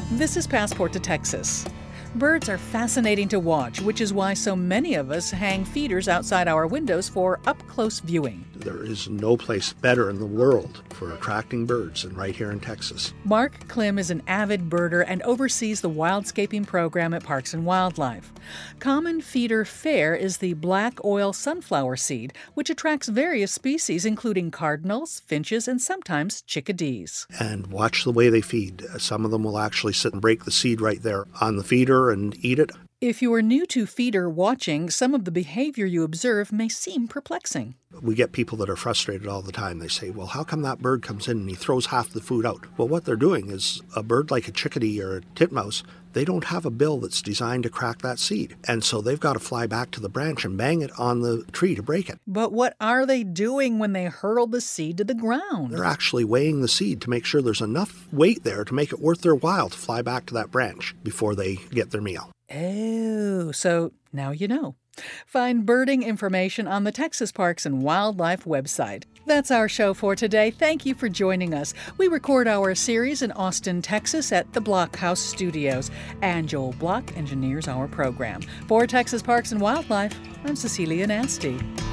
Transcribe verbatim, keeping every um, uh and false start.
This is Passport to Texas. Birds are fascinating to watch, which is why so many of us hang feeders outside our windows for up-close viewing. There is no place better in the world for attracting birds than right here in Texas. Mark Klim is an avid birder and oversees the wildscaping program at Parks and Wildlife. Common feeder fare is the black oil sunflower seed, which attracts various species, including cardinals, finches, and sometimes chickadees. And watch the way they feed. Some of them will actually sit and break the seed right there on the feeder and eat it. If you are new to feeder watching, some of the behavior you observe may seem perplexing. We get people that are frustrated all the time. They say, well, how come that bird comes in and he throws half the food out? Well, what they're doing is a bird like a chickadee or a titmouse, they don't have a bill that's designed to crack that seed. And so they've got to fly back to the branch and bang it on the tree to break it. But what are they doing when they hurl the seed to the ground? They're actually weighing the seed to make sure there's enough weight there to make it worth their while to fly back to that branch before they get their meal. Oh, so now you know. Find birding information on the Texas Parks and Wildlife website. That's our show for today. Thank you for joining us. We record our series in Austin, Texas at the Blockhouse Studios, and Joel Block engineers our program. For Texas Parks and Wildlife, I'm Cecilia Nasty.